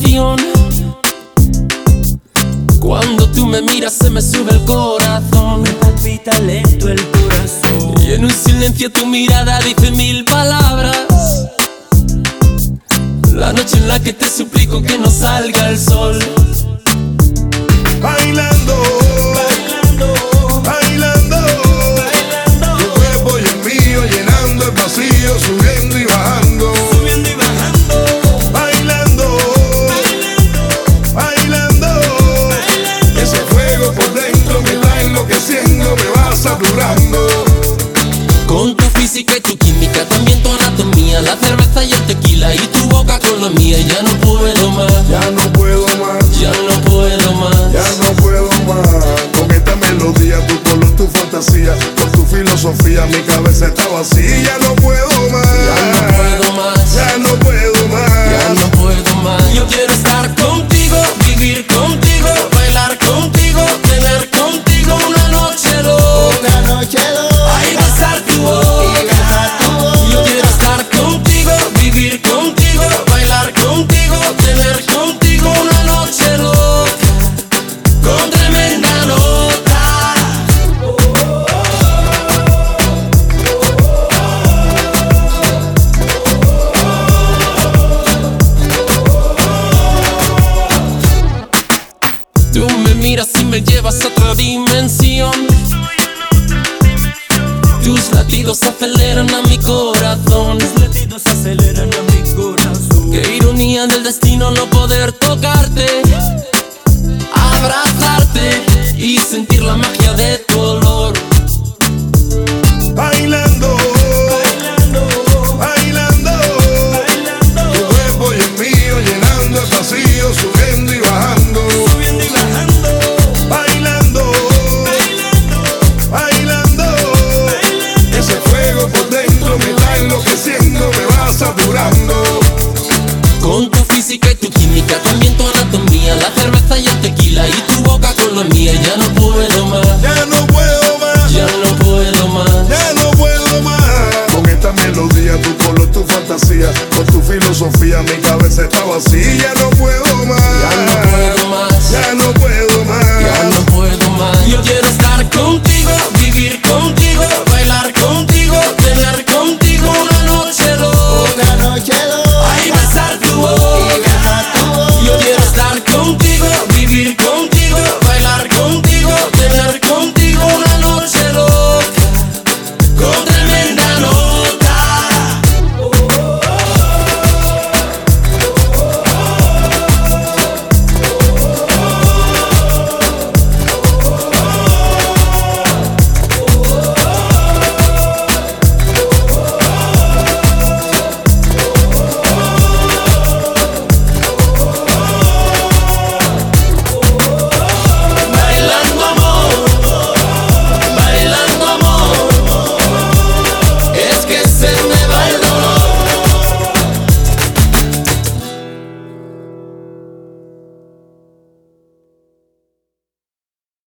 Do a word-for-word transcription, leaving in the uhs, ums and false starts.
dimensión. Cuando tú me miras se me sube el corazón, me palpita lento el corazón. y en un silencio tu mirada dice mil palabras. La noche en la que te suplico que no salga el sol. Bailando, Bailando, bailando, bailando, tu cuerpo y el mío llenando el vacío, subiendo y bajando. subiendo y bajando. Bailando, Bailando, bailando, bailando. ese fuego por dentro me está enloqueciendo, me va saturando. Con tu física y tu química, también tu anatomía, la cerveza y el tequila y tu boca con la mía. Ya no puedo más, Ya no puedo más, ya no puedo más. ya no puedo más. Con esta melodía, tu color, tu fantasía, con tu filosofía, mi cabeza está vacía. Ya no puedo más, Ya no puedo más, ya no puedo más. ya no puedo más. Yo quiero estar contigo, vivir contigo, bailar contigo, tener contigo una noche loca. Una noche loca. Ay, besar tu boca. Yo quiero estar contigo, vivir contigo, bailar contigo, tener contigo una noche loca, con tremenda nota. Tú me miras y me llevas a otra dimensión. Tus latidos aceleran a mi corazón. Los latidos aceleran a mi corazón. Qué ironía del destino no poder tocarte, abrazarte y sentir la magia de tu olor. Bailando, Bailando, bailando, bailando, tu cuerpo y el mío llenando el vacío, subiendo y bajando. subiendo y bajando. Bailando, Bailando, bailando, bailando. ese fuego por dentro me está enloqueciendo, me va saturando. Con tu física y tu química, también tu anatomía, la cerveza y el tequila y tu boca con la mía. Ya no puedo más, Ya no puedo más, ya no puedo más. ya no puedo más. Con esta melodía, tu color, tu fantasía, con tu filosofía, mi cabeza está vacía. Ya no puedo